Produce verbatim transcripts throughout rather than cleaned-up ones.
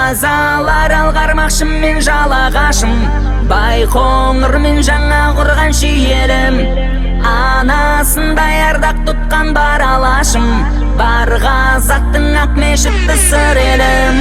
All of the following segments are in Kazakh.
тазалар алғармақшым мен жалағашым, Байқоңыр мен жаңа құрған шиелім, анасындай ардақ тұтқан бар алашым, бар қазақтың ақ мешітті сыр елім.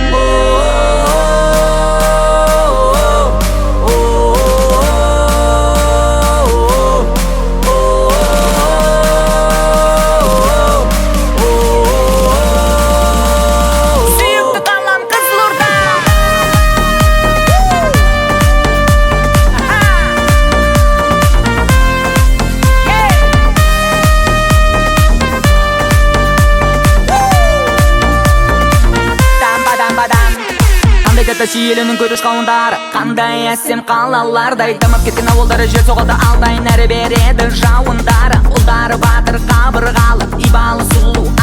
Шиелінің көріш қауындары қандай әсем қалалардай, дамып кеткен ауылдары жер соғады алдай, нәрі береді жауындары. Ұлдары батыр қабырғалы, ибалы сұлу